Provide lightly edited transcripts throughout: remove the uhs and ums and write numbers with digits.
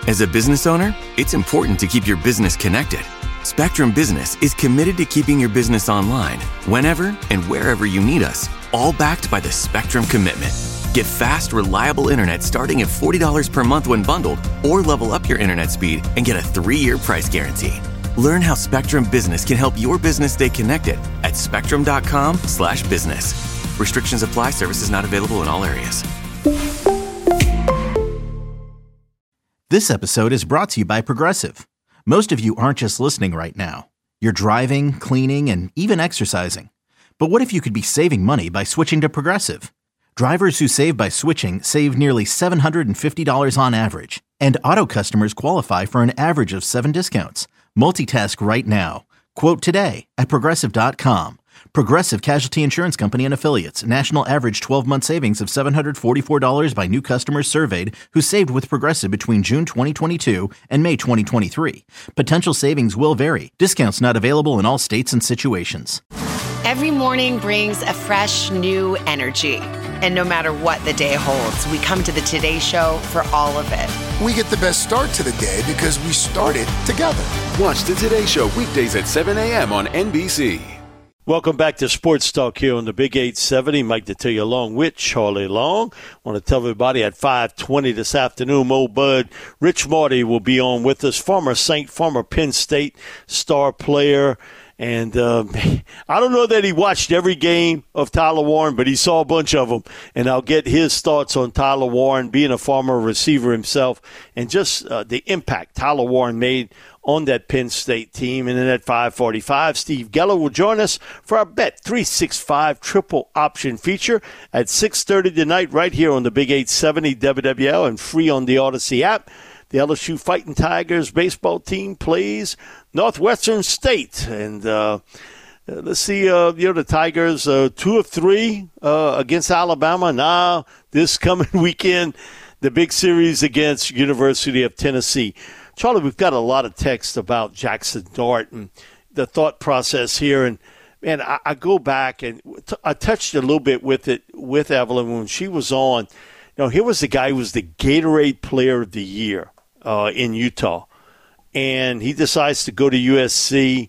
As a business owner, it's important to keep your business connected. Spectrum Business is committed to keeping your business online whenever and wherever you need us, all backed by the Spectrum Commitment. Get fast, reliable internet starting at $40 per month when bundled, or level up your internet speed and get a 3-year price guarantee. Learn how Spectrum Business can help your business stay connected at spectrum.com/business. Restrictions apply. Services not available in all areas. This episode is brought to you by Progressive. Most of you aren't just listening right now. You're driving, cleaning, and even exercising. But what if you could be saving money by switching to Progressive? Drivers who save by switching save nearly $750 on average. And auto customers qualify for an average of 7 discounts. Multitask right now. Quote today at Progressive.com. Progressive Casualty Insurance Company and Affiliates. National average 12-month savings of $744 by new customers surveyed who saved with Progressive between June 2022 and May 2023. Potential savings will vary. Discounts not available in all states and situations. Every morning brings a fresh, new energy. And no matter what the day holds, we come to the Today Show for all of it. We get the best start to the day because we started together. Watch the Today Show weekdays at 7 a.m. on NBC. Welcome back to Sports Talk here on the Big 870. Mike Detillier along with Charlie Long. I want to tell everybody at 5:20 this afternoon, Mo Bud, Rich Marty will be on with us. Former Saint, former Penn State star player. And I don't know that he watched every game of Tyler Warren, but he saw a bunch of them. And I'll get his thoughts on Tyler Warren, being a former receiver himself, and just the impact Tyler Warren made on that Penn State team. And then at 5:45, Steve Geller will join us for our Bet 365 triple option feature at 6:30 tonight right here on the Big 870 WWL and free on the Odyssey app. The LSU Fighting Tigers baseball team plays Northwestern State. And let's see, the Tigers 2 of 3 against Alabama. Now, this coming weekend, the big series against University of Tennessee. Charlie, we've got a lot of text about Jackson Dart and the thought process here. And, man, I go back and I touched a little bit with it with Evelyn when she was on. You know, here was the guy who was the Gatorade Player of the Year in Utah. And he decides to go to USC.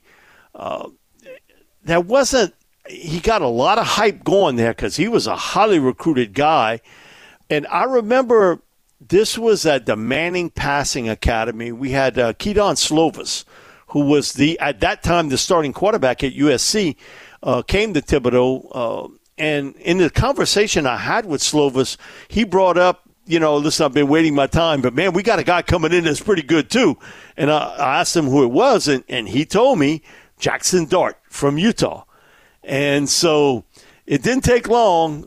He got a lot of hype going there because he was a highly recruited guy. And I remember this was at the Manning Passing Academy. We had Kedon Slovis, who was at that time the starting quarterback at USC, came to Thibodeau. And in the conversation I had with Slovis, he brought up, listen, I've been waiting my time, but, man, we got a guy coming in that's pretty good too. And I asked him who it was, and he told me Jackson Dart from Utah. And so it didn't take long,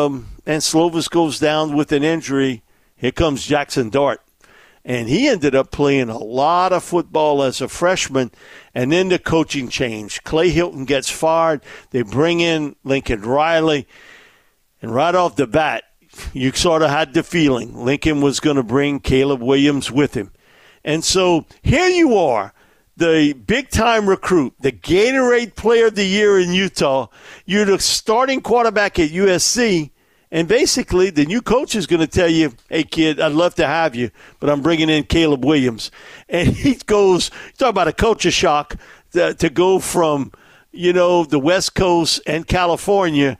and Slovis goes down with an injury. Here comes Jackson Dart. And he ended up playing a lot of football as a freshman, and then the coaching changed. Clay Hilton gets fired. They bring in Lincoln Riley, and right off the bat, you sort of had the feeling Lincoln was going to bring Caleb Williams with him. And so here you are, the big-time recruit, the Gatorade Player of the Year in Utah. You're the starting quarterback at USC, and basically the new coach is going to tell you, hey, kid, I'd love to have you, but I'm bringing in Caleb Williams. And he goes, talk about a culture shock, to go from, the West Coast and California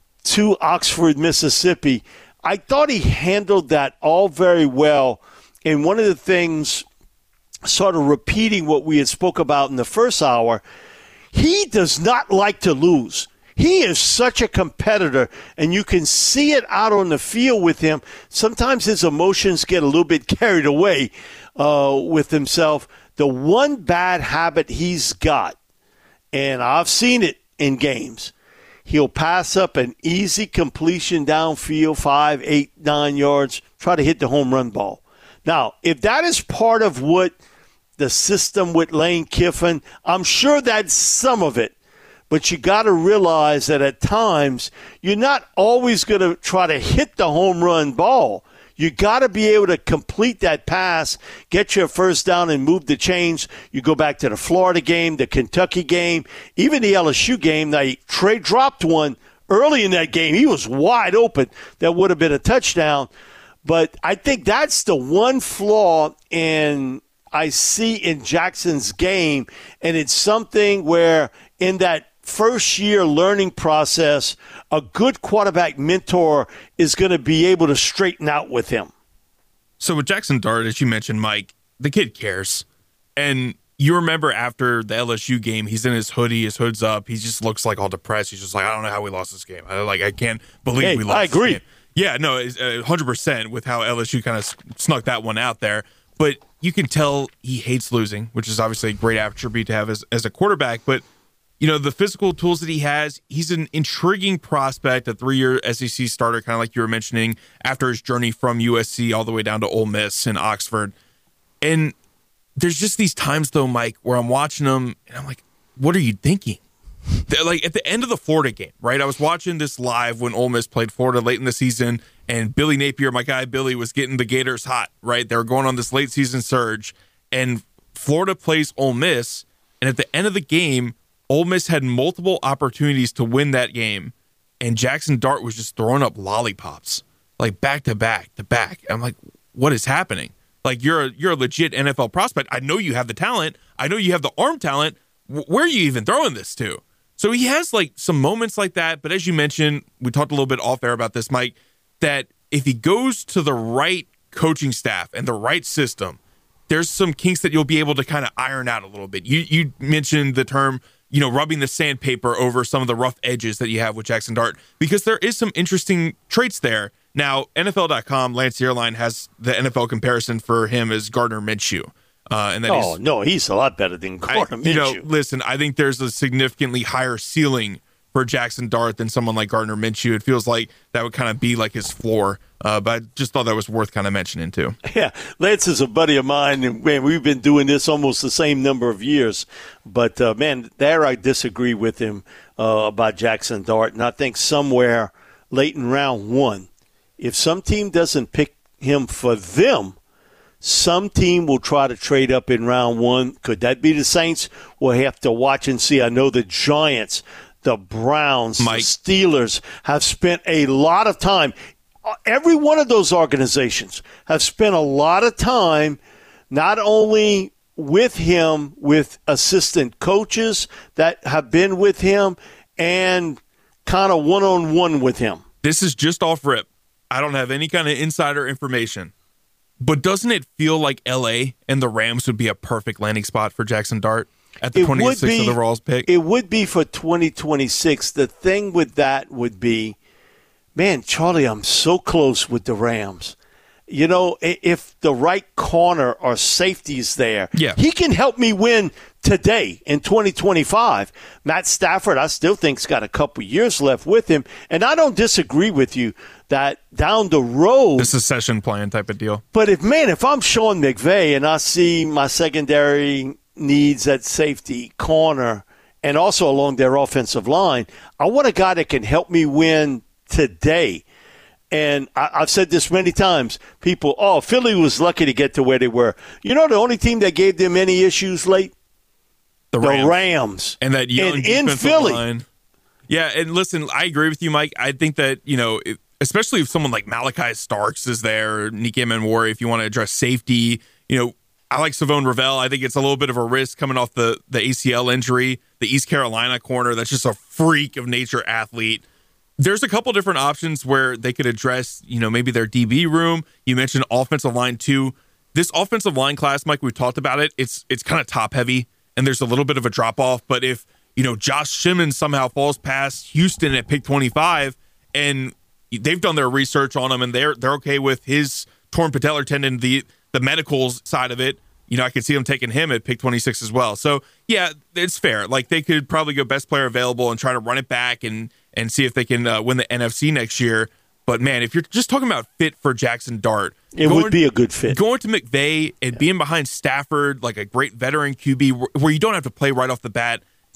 to Oxford, Mississippi. I thought he handled that all very well. And one of the things, sort of repeating what we had spoke about in the first hour, he does not like to lose. He is such a competitor, and you can see it out on the field with him. Sometimes his emotions get a little bit carried away with himself. The one bad habit he's got, and I've seen it in games, he'll pass up an easy completion downfield, 5, 8, 9 yards, try to hit the home run ball. Now, if that is part of what the system with Lane Kiffin, I'm sure that's some of it. But you got to realize that at times you're not always going to try to hit the home run ball. You got to be able to complete that pass, get your first down, and move the chains. You go back to the Florida game, the Kentucky game, even the LSU game. Now, Trey dropped one early in that game. He was wide open. That would have been a touchdown. But I think that's the one flaw I see in Jackson's game, and it's something where in that first year learning process, a good quarterback mentor is going to be able to straighten out with him. So with Jackson Dart, as you mentioned, Mike, the kid cares. And you remember after the LSU game, he's in his hoodie, his hood's up. He just looks like all depressed. He's just like, I don't know how we lost this game. I can't believe we lost I agree. This game. Yeah, no, 100% with how LSU kind of snuck that one out there. But you can tell he hates losing, which is obviously a great attribute to have as a quarterback. But, you know, the physical tools that he has, he's an intriguing prospect, a 3-year SEC starter, kind of like you were mentioning, after his journey from USC all the way down to Ole Miss and Oxford. And there's just these times, though, Mike, where I'm watching him, and I'm like, what are you thinking? Like, at the end of the Florida game, right? I was watching this live when Ole Miss played Florida late in the season, and Billy Napier, my guy Billy, was getting the Gators hot, right? They were going on this late season surge, and Florida plays Ole Miss, and at the end of the game, Ole Miss had multiple opportunities to win that game, and Jackson Dart was just throwing up lollipops, like back to back to back. I'm like, what is happening? Like, you're a legit NFL prospect. I know you have the talent. I know you have the arm talent. Where are you even throwing this to? So he has like some moments like that. But as you mentioned, we talked a little bit off air about this, Mike, that if he goes to the right coaching staff and the right system, there's some kinks that you'll be able to kind of iron out a little bit. You mentioned the term, you know, rubbing the sandpaper over some of the rough edges that you have with Jackson Dart, because there is some interesting traits there. Now, NFL.com, Lance Zierlein has the NFL comparison for him as Gardner Minshew. And that he's a lot better than Gardner Minshew. You know, listen, I think there's a significantly higher ceiling for Jackson Dart than someone like Gardner Minshew. It feels like that would kind of be like his floor. But I just thought that was worth kind of mentioning too. Yeah, Lance is a buddy of mine, and man, we've been doing this almost the same number of years. But man, there I disagree with him about Jackson Dart, and I think somewhere late in round one, if some team doesn't pick him for them, some team will try to trade up in round one. Could that be the Saints? We'll have to watch and see. I know the Giants, the Browns, the Steelers have spent a lot of time. Every one of those organizations have spent a lot of time not only with him, with assistant coaches that have been with him, and kind of one-on-one with him. This is just off rip. I don't have any kind of insider information. But doesn't it feel like LA and the Rams would be a perfect landing spot for Jackson Dart at the 26th overall pick? It would be for 2026. The thing with that would be, man, Charlie, I'm so close with the Rams. You know, if the right corner or safety is there, he can help me win today in 2025. Matt Stafford, I still think, has got a couple years left with him. And I don't disagree with you that down the road, the succession plan type of deal. But if I'm Sean McVay and I see my secondary needs at safety, corner, and also along their offensive line, I want a guy that can help me win today. And I've said this many times. People, Philly was lucky to get to where they were. You know the only team that gave them any issues late? The Rams. And that young in Philly. Line. Yeah, and listen, I agree with you, Mike. I think that, you know, especially if someone like Malachi Starks is there, or Nicky Manwari, if you want to address safety, you know, I like Savone Ravel. I think it's a little bit of a risk coming off the ACL injury. The East Carolina corner, that's just a freak of nature athlete. There's a couple different options where they could address, you know, maybe their DB room. You mentioned offensive line too. This offensive line class, Mike, we've talked about it. It's kind of top heavy, and there's a little bit of a drop off. But if, you know, Josh Simmons somehow falls past Houston at pick 25, and they've done their research on him, and they're okay with his torn patellar tendon, the medical side of it, you know, I could see them taking him at pick 26 as well. So yeah, it's fair. Like, they could probably go best player available and try to run it back and see if they can win the NFC next year. But, man, if you're just talking about fit for Jackson Dart, it would be a good fit. Going to McVay and being behind Stafford, like a great veteran QB where you don't have to play right off the bat,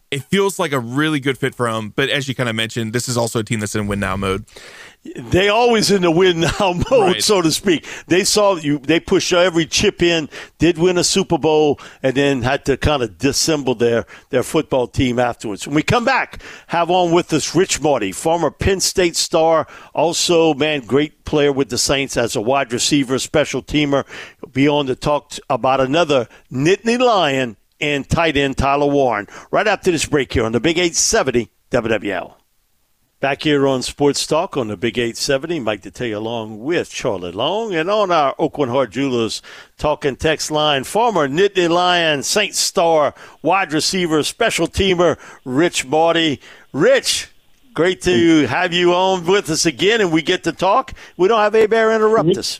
it feels like a really good fit for him. But as you kind of mentioned, this is also a team that's in win now mode. They always in the win now mode, right, so to speak. They saw you. They pushed every chip in, did win a Super Bowl, and then had to kind of disassemble their football team afterwards. When we come back, have on with us Rich Marty, former Penn State star, also, great player with the Saints as a wide receiver, special teamer. He'll be on to talk about another Nittany Lion and tight end Tyler Warren right after this break here on the Big 870 WWL. Back here on Sports Talk on the Big 870, Mike Detillier along with Charlie Long. And on our Oakland Heart Jewelers talking text line, former Nittany Lion, Saints star, wide receiver, special teamer, Rich Marty. Rich, great to have you on with us again, and we get to talk. We don't have Hebert interrupt us.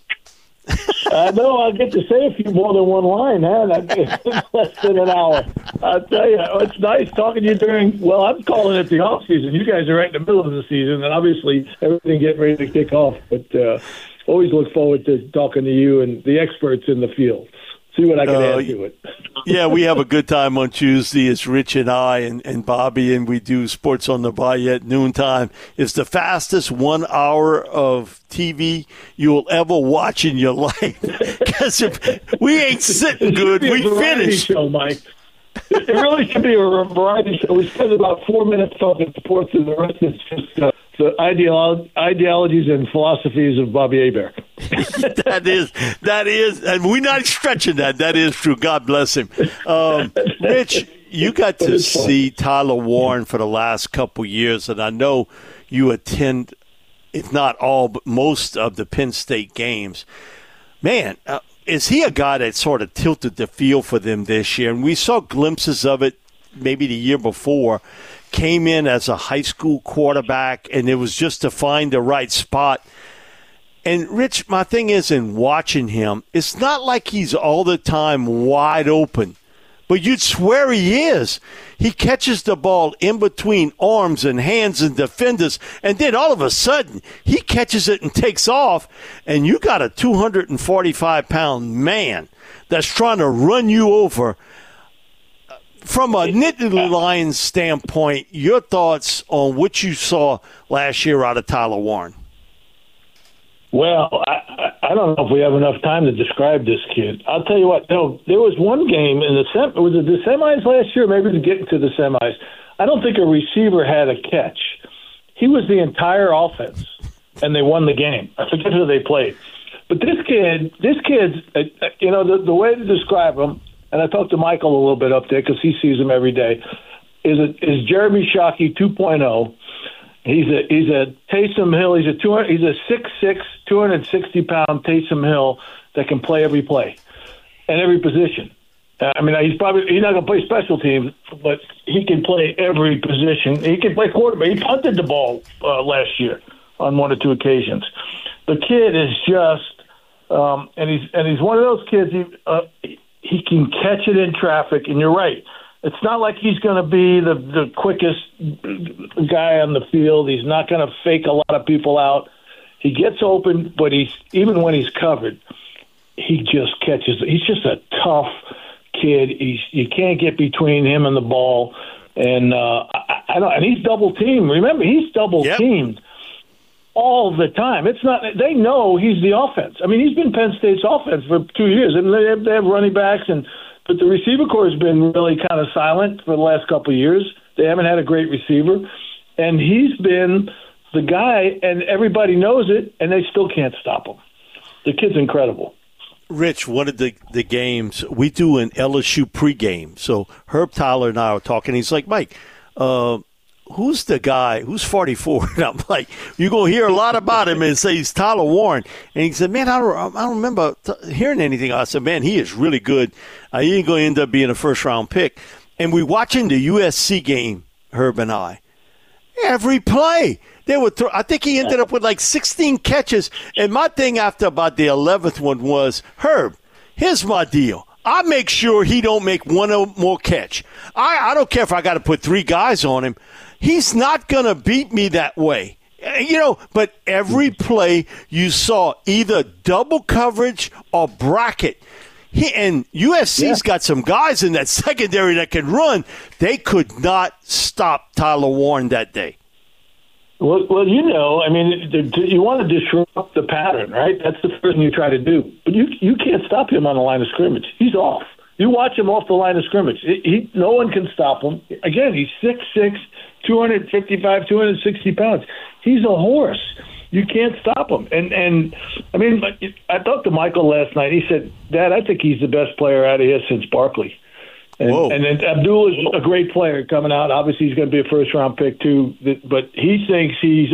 No, I'll get to say a few more than one line, huh? Less than an hour. I'll tell you, it's nice talking to you I'm calling it the off season. You guys are right in the middle of the season, and obviously everything getting ready to kick off. But always look forward to talking to you and the experts in the field. See what I can add to it. Yeah, we have a good time on Tuesday. It's Rich and I and Bobby, and we do Sports on the Bayou at noontime. It's the fastest 1 hour of TV you'll ever watch in your life. Because we ain't sitting good, we finish. Show, Mike. It really should be a variety show. We spend about 4 minutes talking sports, and the rest is just the ideologies and philosophies of Bobby Hebert. That is, and we're not stretching that. That is true. God bless him. Rich, you got to see Tyler Warren for the last couple years, and I know you attend, if not all, but most of the Penn State games. Man, is he a guy that sort of tilted the field for them this year? And we saw glimpses of it maybe the year before. Came in as a high school quarterback, and it was just to find the right spot. And, Rich, my thing is in watching him, it's not like he's all the time wide open, but you'd swear he is. He catches the ball in between arms and hands and defenders, and then all of a sudden he catches it and takes off, and you got a 245-pound man that's trying to run you over. From a Nittany Lions standpoint, your thoughts on what you saw last year out of Tyler Warren? Well, I don't know if we have enough time to describe this kid. I'll tell you what. No, there was one game in the semis last year, maybe to get into the semis. I don't think a receiver had a catch. He was the entire offense, and they won the game. I forget who they played. But this kid's, the way to describe him, and I talked to Michael a little bit up there because he sees him every day, is Jeremy Shockey 2.0. He's a Taysom Hill. He's a 6'6", 260-pound Taysom Hill that can play every play and every position. I mean, he's not going to play special teams, but he can play every position. He can play quarterback. He punted the ball last year on one or two occasions. The kid is just, and he's one of those kids. He can catch it in traffic, and you're right. It's not like he's going to be the quickest guy on the field. He's not going to fake a lot of people out. He gets open, but even when he's covered, he just catches. He's just a tough kid. You can't get between him and the ball, and and he's double teamed. Remember, he's double teamed all the time. It's not. They know he's the offense. I mean, he's been Penn State's offense for 2 years, and they have running backs But the receiver corps has been really kind of silent for the last couple of years. They haven't had a great receiver. And he's been the guy, and everybody knows it, and they still can't stop him. The kid's incredible. Rich, one of the games, we do an LSU pregame. So Herb Tyler and I were talking. He's like, Mike, who's the guy? Who's 44? And I'm like, you're going to hear a lot about him and say he's Tyler Warren. And he said, man, I don't remember hearing anything. I said, man, he is really good. He ain't going to end up being a first-round pick. And we watching the USC game, Herb and I. Every play. They would I think he ended up with like 16 catches. And my thing after about the 11th one was, Herb, here's my deal. I make sure he don't make one more catch. I don't care if I got to put 3 guys on him. He's not going to beat me that way. But every play you saw either double coverage or bracket. And USC's got some guys in that secondary that can run. They could not stop Tyler Warren that day. Well, I mean, you want to disrupt the pattern, right? That's the first thing you try to do. But you can't stop him on the line of scrimmage. He's off. You watch him off the line of scrimmage. No one can stop him. Again, he's 6'6", 255, 260 pounds. He's a horse. You can't stop him. And I mean, I talked to Michael last night. He said, Dad, I think he's the best player out of here since Barkley. And then Abdul is a great player coming out. Obviously, he's going to be a first-round pick too. But he thinks he's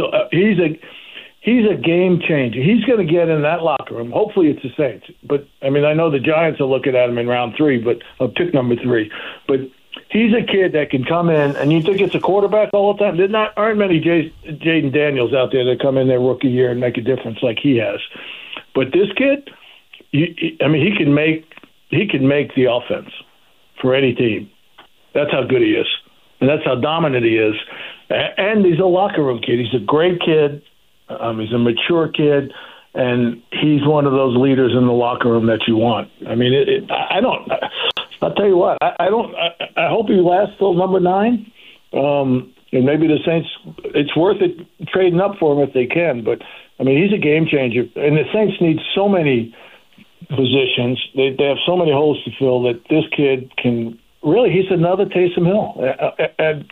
a game changer. He's going to get in that locker room. Hopefully, it's the Saints. But I mean, I know the Giants are looking at him in round 3, but pick number 3. But he's a kid that can come in, and you think it's a quarterback all the time. There aren't many Jaden Daniels out there that come in their rookie year and make a difference like he has. But this kid, he can make the offense for any team. That's how good he is. And that's how dominant he is. And he's a locker room kid. He's a great kid. He's a mature kid. And he's one of those leaders in the locker room that you want. I mean, I'll tell you what, I hope he lasts till number 9. And maybe the Saints, it's worth it trading up for him if they can. But, I mean, he's a game changer. And the Saints need so many positions. They have so many holes to fill that this kid can really, he's another Taysom Hill at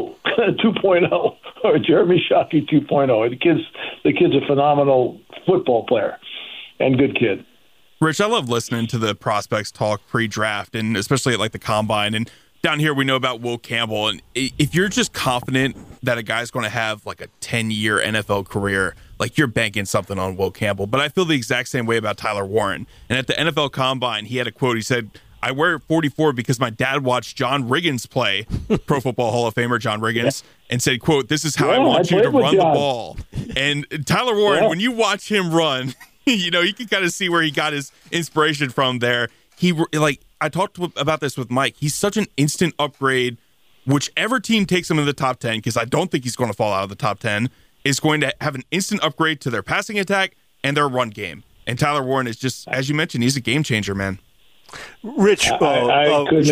2.0 or Jeremy Shockey 2.0. The kid's a phenomenal football player and good kid. Rich, I love listening to the prospects talk pre-draft, and especially at like the combine. And down here, we know about Will Campbell. And if you're just confident that a guy's going to have like a 10-year NFL career, like you're banking something on Will Campbell. But I feel the exact same way about Tyler Warren. And at the NFL combine, he had a quote. He said, I wear 44 because my dad watched John Riggins play, Pro Football Hall of Famer John Riggins, and said, quote, this is how I want you to run the ball. And Tyler Warren, when you watch him run, you can kind of see where he got his inspiration from there. I talked about this with Mike. He's such an instant upgrade. Whichever team takes him in the top 10, because I don't think he's going to fall out of the top 10, is going to have an instant upgrade to their passing attack and their run game. And Tyler Warren is just, as you mentioned, he's a game changer, man. Rich, Charlie's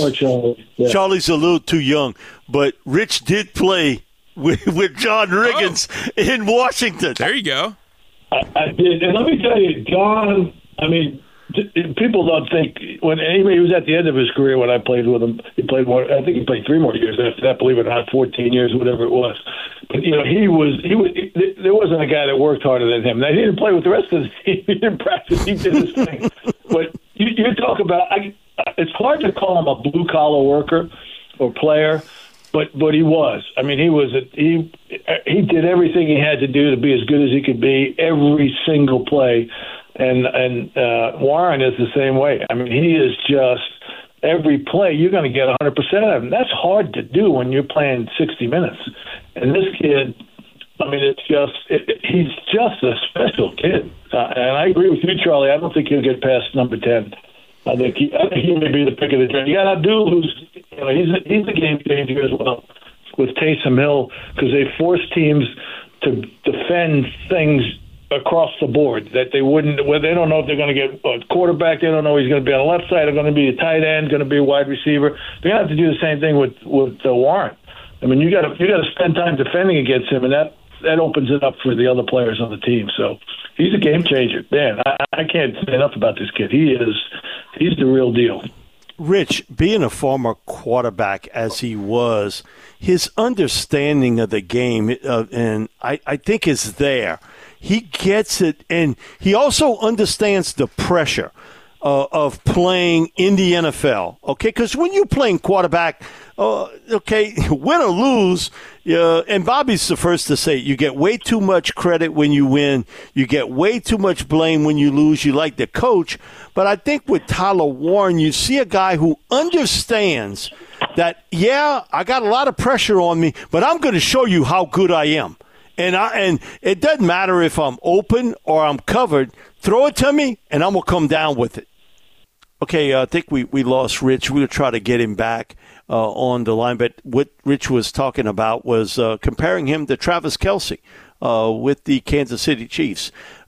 a little too young, but Rich did play with John Riggins in Washington. There you go. I did, and let me tell you, John. I mean, people don't think he was at the end of his career when I played with him. He played more. I think he played 3 more years after that. Believe it or not, 14 years, whatever it was. But he was. There wasn't a guy that worked harder than him. Now, he didn't play with the rest of the team. He didn't practice. He did his thing. But you talk about. It's hard to call him a blue collar worker or player. But he was. I mean, he did everything he had to do to be as good as he could be every single play, and Warren is the same way. I mean, he is just every play you're going to get 100% of him. That's hard to do when you're playing 60 minutes. And this kid, I mean, he's just a special kid. And I agree with you, Charlie. I don't think he'll get past number 10. I think he may be the pick of the draft. You got Abdul, who's he's a game changer as well with Taysom Hill, because they force teams to defend things across the board that they wouldn't. Well, they don't know if they're going to get a quarterback. They don't know he's going to be on the left side. They're going to be a tight end. Going to be a wide receiver. They're going to have to do the same thing with Warren. I mean, you got to spend time defending against him, and that opens it up for the other players on the team. So he's a game changer. Man, I can't say enough about this kid. He's the real deal. Rich, being a former quarterback as he was, his understanding of the game, and I think is there. He gets it, and he also understands the pressure of playing in the NFL, okay? Because when you're playing quarterback, win or lose, and Bobby's the first to say, you get way too much credit when you win. You get way too much blame when you lose. You like the coach. But I think with Tyler Warren, you see a guy who understands that, I got a lot of pressure on me, but I'm going to show you how good I am. And it doesn't matter if I'm open or I'm covered. Throw it to me, and I'm going to come down with it. Okay, I think we lost Rich. We'll try to get him back on the line. But what Rich was talking about was comparing him to Travis Kelce with the Kansas City Chiefs.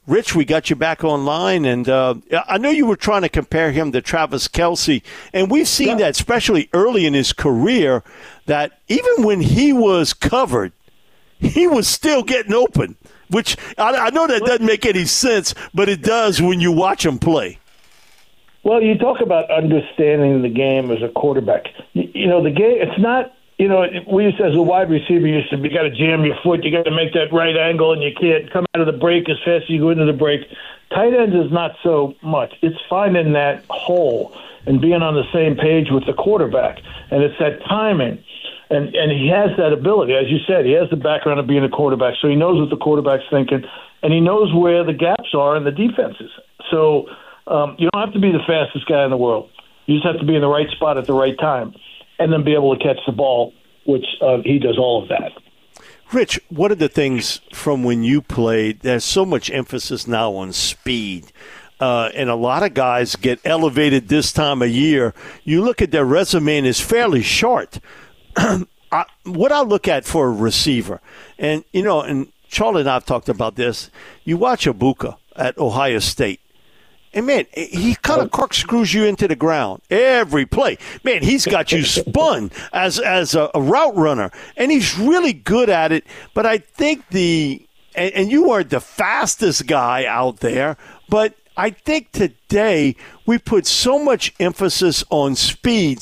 Rich, we got you back online, and I know you were trying to compare him to Travis Kelce, and we've seen that, especially early in his career, that even when he was covered, he was still getting open, which I know that doesn't make any sense, but it does when you watch him play. Well, you talk about understanding the game as a quarterback. You know, the game, it's not, you know, we used to, as a wide receiver, you got to jam your foot, you got to make that right angle, and you can't come out of the break as fast as you go into the break. Tight ends is not so much. It's finding that hole and being on the same page with the quarterback, and it's that timing. And he has that ability. As you said, he has the background of being a quarterback, so he knows what the quarterback's thinking, and he knows where the gaps are in the defenses. So you don't have to be the fastest guy in the world. You just have to be in the right spot at the right time and then be able to catch the ball, which he does all of that. Rich, what are the things from when you played? There's so much emphasis now on speed. And a lot of guys get elevated this time of year. You look at their resume and it's fairly short. What I look at for a receiver, and, you know, and Charlie and I have talked about this, you watch Ibuka at Ohio State. And, man, he kind of corkscrews you into the ground every play. Man, he's got you spun as a route runner, and he's really good at it. But I think and you are the fastest guy out there, but I think today we put so much emphasis on speed,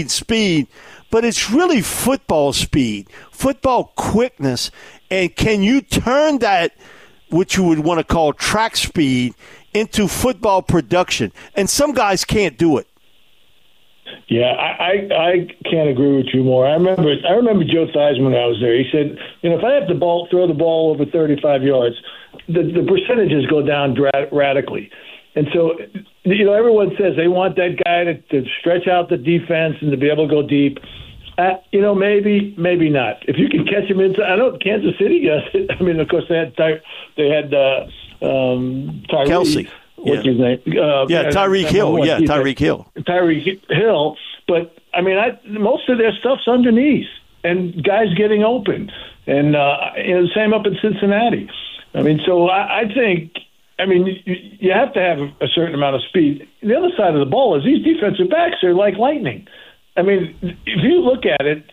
but it's really football speed, football quickness, and can you turn that, what you would want to call track speed, into football production? And some guys can't do it. Yeah, I can't agree with you more. I remember Joe Theismann when I was there. He said, you know, if I have to throw the ball over 35 yards, the percentages go down radically. And so, you know, everyone says they want that guy to stretch out the defense and to be able to go deep. You know, maybe not. If you can catch him inside, I know Kansas City does it. I mean, of course, they had Tyree. Kelce. What's his name? Tyreek Hill. Yeah, Tyreek Hill. Tyreek Hill. But, I mean, most of their stuff's underneath and guys getting open. And, you know, the same up in Cincinnati. I mean, so I think, I mean, you have to have a certain amount of speed. The other side of the ball is these defensive backs are like lightning. I mean, if you look at it,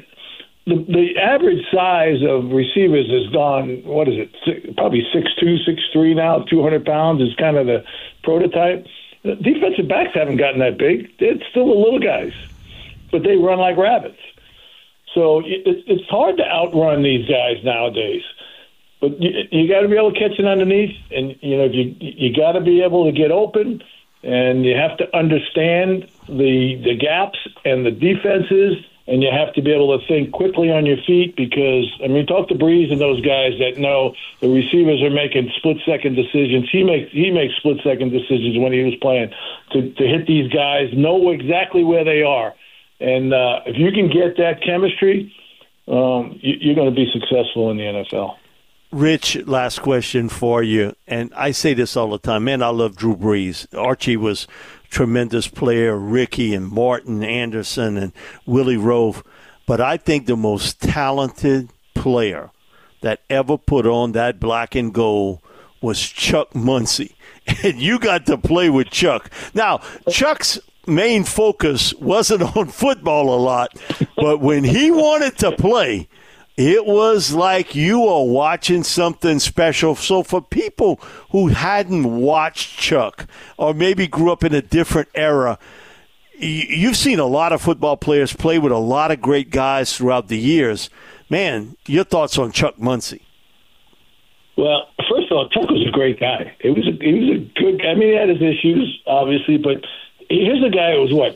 the average size of receivers has gone, what is it, probably 6'2", 6'3" now, 200 pounds is kind of the prototype. The defensive backs haven't gotten that big. They're still the little guys, but they run like rabbits. So it's hard to outrun these guys nowadays. But you got to be able to catch it underneath, and, you know, you got to be able to get open, and you have to understand the gaps and the defenses, and you have to be able to think quickly on your feet because, I mean, talk to Breeze and those guys that know the receivers are making split-second decisions. He makes split-second decisions when he was playing to hit these guys, know exactly where they are. And if you can get that chemistry, you're going to be successful in the NFL. Rich, last question for you, and I say this all the time. Man, I love Drew Brees. Archie was a tremendous player, Ricky and Martin Anderson and Willie Rove. But I think the most talented player that ever put on that black and gold was Chuck Muncie. And you got to play with Chuck. Now, Chuck's main focus wasn't on football a lot, but when he wanted to play, it was like you were watching something special. So for people who hadn't watched Chuck or maybe grew up in a different era, you've seen a lot of football players play with a lot of great guys throughout the years. Man, your thoughts on Chuck Muncie? Well, first of all, Chuck was a great guy. He was a good guy. I mean, he had his issues, obviously, but here's a guy who was,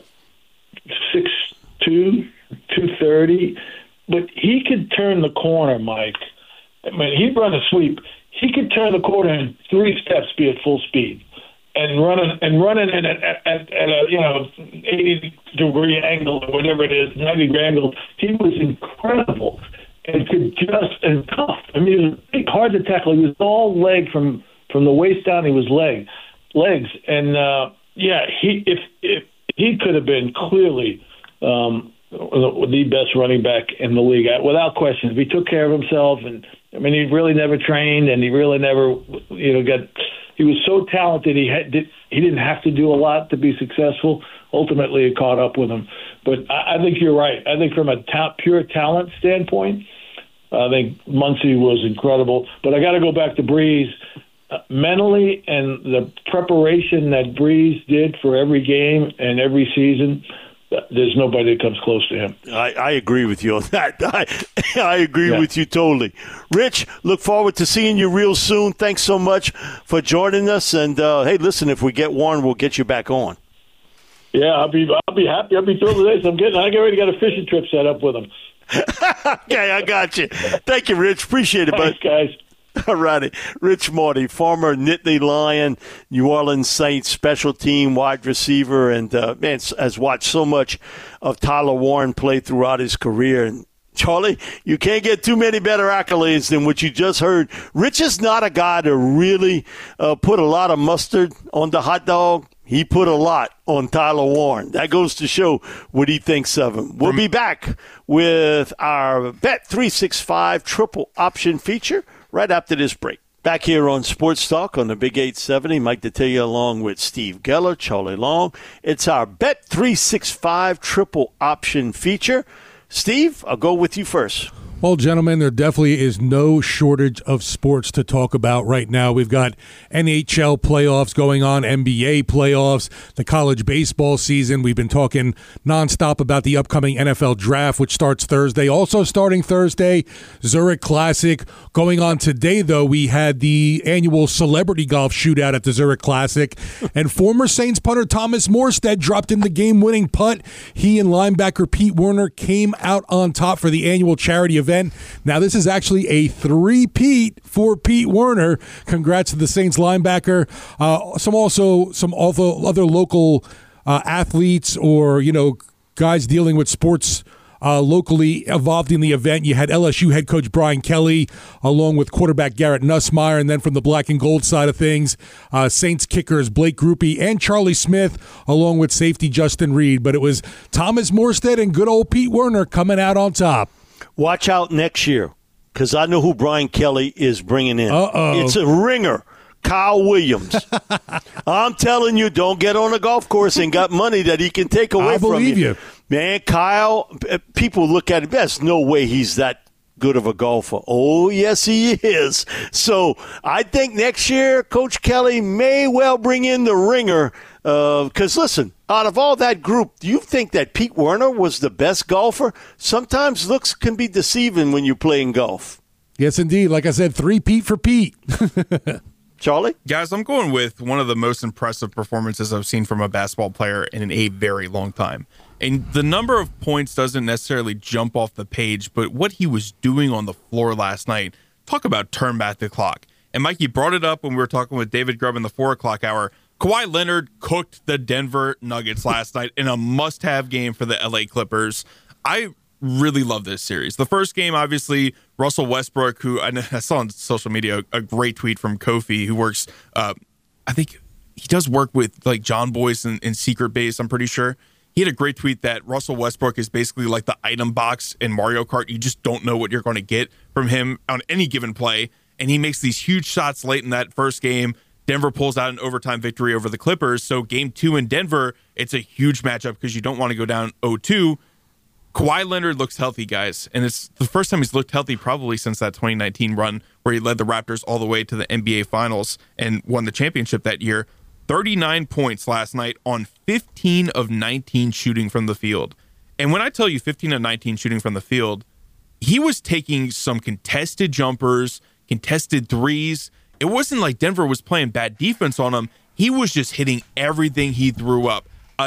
6'2", 230", but he could turn the corner, Mike. I mean, he'd run a sweep. He could turn the corner in 3 steps, be at full speed, and running at a 80-degree angle or whatever it is, 90-degree angle. He was incredible and could and tough. I mean, he was big, hard to tackle. He was all leg from the waist down. He was legs, and if he could have been clearly. The best running back in the league, without question. If he took care of himself and I mean, he really never trained, and he really never, he was so talented. He didn't have to do a lot to be successful. Ultimately, it caught up with him. But I think you're right. I think from a pure talent standpoint, I think Muncy was incredible. But I got to go back to Brees. Mentally, and the preparation that Brees did for every game and every season, there's nobody that comes close to him. I agree with you on that. I agree with you totally. Rich, look forward to seeing you real soon. Thanks so much for joining us. And, hey, listen, if we get Warren, we'll get you back on. Yeah, I'll be happy. I'll be thrilled today. So I get ready to get a fishing trip set up with him. Okay, I got you. Thank you, Rich. Appreciate it, bud. Thanks, guys. All righty. Rich Marty, former Nittany Lion, New Orleans Saints special team wide receiver, and man, has watched so much of Tyler Warren play throughout his career. And Charlie, you can't get too many better accolades than what you just heard. Rich is not a guy to really put a lot of mustard on the hot dog. He put a lot on Tyler Warren. That goes to show what he thinks of him. We'll be back with our Bet365 triple option feature right after this break. Back here on Sports Talk on the Big 870, Mike Detillier along with Steve Geller, Charlie Long. It's our Bet365 triple option feature. Steve, I'll go with you first. Well, gentlemen, there definitely is no shortage of sports to talk about right now. We've got NHL playoffs going on, NBA playoffs, the college baseball season. We've been talking nonstop about the upcoming NFL draft, which starts Thursday. Also starting Thursday, Zurich Classic. Going on today, though, we had the annual celebrity golf shootout at the Zurich Classic, and former Saints punter Thomas Morstead dropped in the game-winning putt. He and linebacker Pete Werner came out on top for the annual charity event. Now, this is actually a three-peat for Pete Werner. Congrats to the Saints linebacker. Some other local athletes or, guys dealing with sports locally involved in the event. You had LSU head coach Brian Kelly along with quarterback Garrett Nussmeier, and then from the black and gold side of things, Saints kickers Blake Grupe and Charlie Smith along with safety Justin Reed. But it was Thomas Morstead and good old Pete Werner coming out on top. Watch out next year, because I know who Brian Kelly is bringing in. It's a ringer, Kyle Williams. I'm telling you, don't get on a golf course and got money that he can take away from you. I believe you. Man, Kyle, people look at him, there's no way he's that good of a golfer. Oh, yes, he is. So I think next year, Coach Kelly may well bring in the ringer. Because, listen, out of all that group, do you think that Pete Werner was the best golfer? Sometimes looks can be deceiving when you're playing golf. Yes, indeed. Like I said, three-peat for Pete. Charlie? Guys, I'm going with one of the most impressive performances I've seen from a basketball player in a very long time. And the number of points doesn't necessarily jump off the page, but what he was doing on the floor last night, talk about turn back the clock. And Mikey brought it up when we were talking with David Grubb in the 4 o'clock hour. Kawhi Leonard cooked the Denver Nuggets last night in a must-have game for the LA Clippers. I really love this series. The first game, obviously, Russell Westbrook, who I saw on social media a great tweet from Kofi, who works, I think he does work with like John Boyce in Secret Base, I'm pretty sure. He had a great tweet that Russell Westbrook is basically like the item box in Mario Kart. You just don't know what you're going to get from him on any given play. And he makes these huge shots late in that first game. Denver pulls out an overtime victory over the Clippers. So game 2 in Denver, it's a huge matchup because you don't want to go down 0-2. Kawhi Leonard looks healthy, guys. And it's the first time he's looked healthy probably since that 2019 run where he led the Raptors all the way to the NBA Finals and won the championship that year. 39 points last night on 15 of 19 shooting from the field. And when I tell you 15 of 19 shooting from the field, he was taking some contested jumpers, contested threes. It wasn't like Denver was playing bad defense on him. He was just hitting everything he threw up. A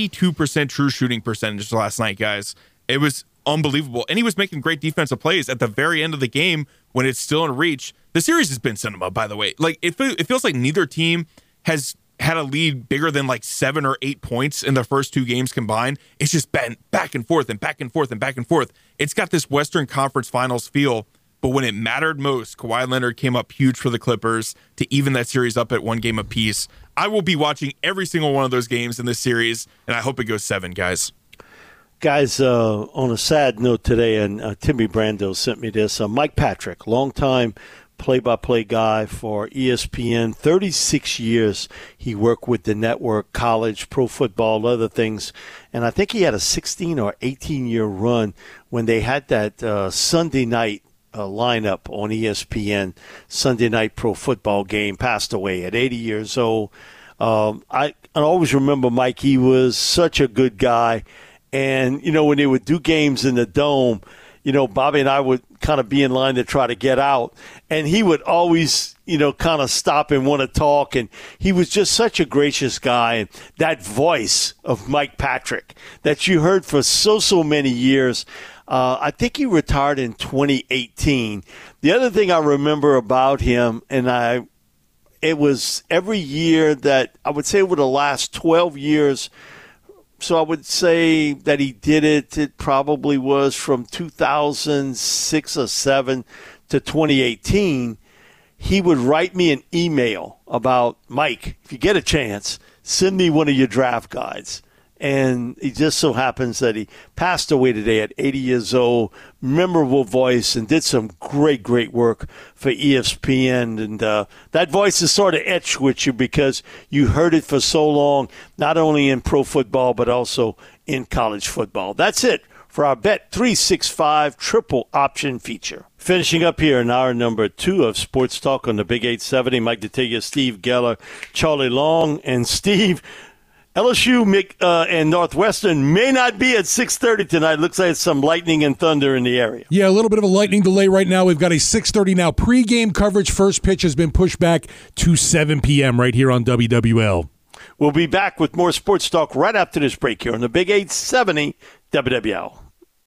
92% true shooting percentage last night, guys. It was unbelievable. And he was making great defensive plays at the very end of the game when it's still in reach. The series has been cinema, by the way. Like it feels like neither team has had a lead bigger than like 7 or 8 points in the first 2 games combined. It's just been back and forth and back and forth and back and forth. It's got this Western Conference Finals feel. But when it mattered most, Kawhi Leonard came up huge for the Clippers to even that series up at 1 game apiece. I will be watching every single one of those games in this series, and I hope it goes 7, guys. Guys, on a sad note today, and Timmy Brando sent me this, Mike Patrick, longtime play-by-play guy for ESPN, 36 years he worked with the network, college, pro football, other things, and I think he had a 16 or 18-year run when they had that Sunday night lineup on ESPN, Sunday night pro football game, passed away at 80 years old. I always remember Mike. He was such a good guy. And, when they would do games in the Dome, Bobby and I would kind of be in line to try to get out. And he would always, kind of stop and want to talk. And he was just such a gracious guy. And that voice of Mike Patrick that you heard for so many years, I think he retired in 2018. The other thing I remember about him, and it was every year that I would say over the last 12 years, so I would say that he did it. It probably was from 2006 or 7 to 2018. He would write me an email about, Mike, if you get a chance, send me one of your draft guides. And it just so happens that he passed away today at 80 years old, memorable voice, and did some great work for ESPN. And that voice is sort of etched with you because you heard it for so long, not only in pro football, but also in college football. That's it for our Bet365 triple option feature. Finishing up here in hour number 2 of Sports Talk on the Big 870, Mike Detillier, Steve Geller, Charlie Long, and Steve. LSU and Northwestern may not be at 6:30 tonight. Looks like it's some lightning and thunder in the area. Yeah, a little bit of a lightning delay right now. We've got a 6:30 now. Pre-game coverage. First pitch has been pushed back to 7 p.m. right here on WWL. We'll be back with more Sports Talk right after this break here on the Big 870 WWL.